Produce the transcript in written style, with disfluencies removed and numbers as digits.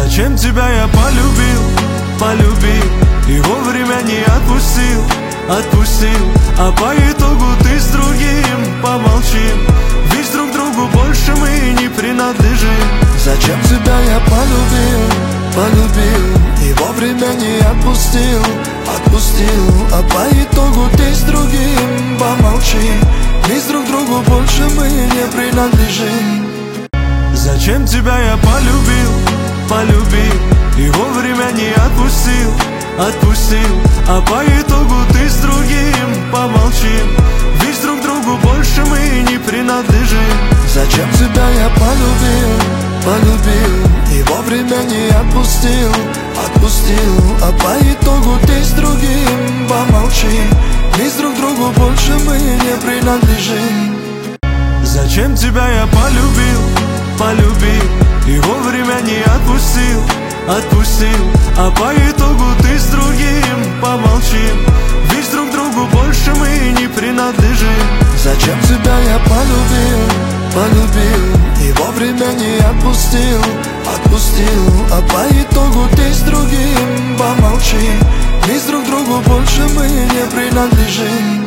Зачем тебя я полюбил и вовремя не отпустил, а по итогу ты с другим помолчим, ведь друг другу больше мы не принадлежим. Зачем тебя я полюбил и вовремя не отпустил, а по итогу ты с другим помолчим, ведь друг другу больше мы не принадлежим. Зачем тебя я полюбил и вовремя не отпустил, а по итогу ты с другим помолчим, ведь друг другу больше мы не принадлежим. Зачем тебя я полюбил и вовремя не отпустил, а по итогу ты с другим помолчим, ведь друг другу больше мы не принадлежим. Зачем тебя я полюбил и вовремя не отпустил, а по итогу ты с другим помолчим, ведь друг другу больше мы не принадлежим. Зачем тебя я полюбил и вовремя не отпустил, а по итогу ты с другим помолчим, ведь друг другу больше мы не принадлежим.